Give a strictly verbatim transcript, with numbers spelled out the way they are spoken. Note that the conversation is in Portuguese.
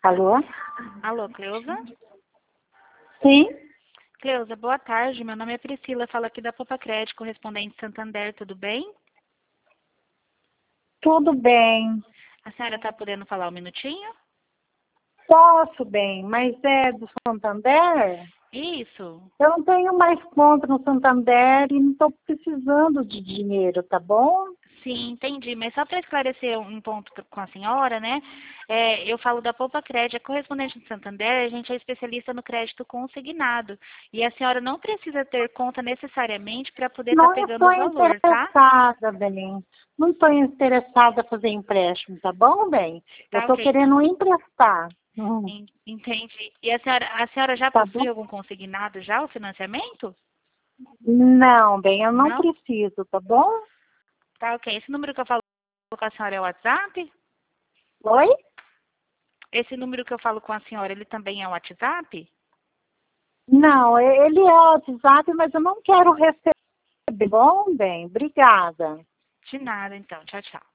Alô? Alô, Cleusa? Sim? Cleusa, boa tarde. Meu nome é Priscila, falo aqui da Poupa Crédito, correspondente Santander, tudo bem? Tudo bem. A senhora está podendo falar um minutinho? Posso bem, mas é do Santander? Isso. Eu não tenho mais conta no Santander e não estou precisando de dinheiro, tá bom? Sim, entendi. Mas só para esclarecer um ponto com a senhora, né? É, eu falo da Poupa Crédito, é correspondente do Santander, a gente é especialista no crédito consignado. E a senhora não precisa ter conta necessariamente para poder estar Não pegando estou o valor, tá? interessada, bem. Não estou interessada em fazer empréstimo, tá bom, bem? Eu Tá estou ok. querendo emprestar. Hum, En- Entendi. E a senhora, a senhora já tá bom? possui algum consignado já, o financiamento? Não, bem, eu não Não? preciso, tá bom? Tá ok. Esse número que eu falo com a senhora é o WhatsApp? Oi? Esse número que eu falo com a senhora, ele também é o WhatsApp? Não, ele é o WhatsApp, mas eu não quero receber. Bom, bem, obrigada. De nada, então. Tchau, tchau.